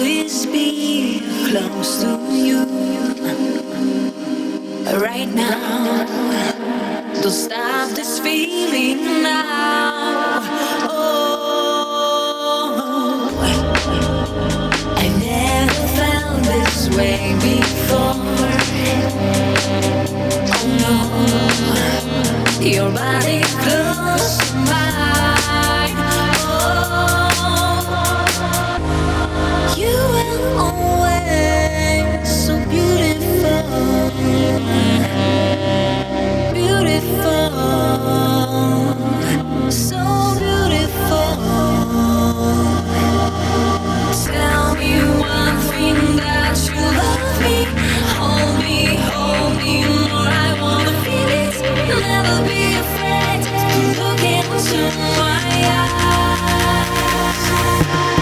always be close to you right now. Don't stop this feeling now. Oh, I've never felt this way before. Oh no, your body close to mine. Oh, you will always so beautiful, beautiful, so beautiful. Tell me one thing that you love me. Hold me more. I wanna feel it. Never be afraid to look into my eyes.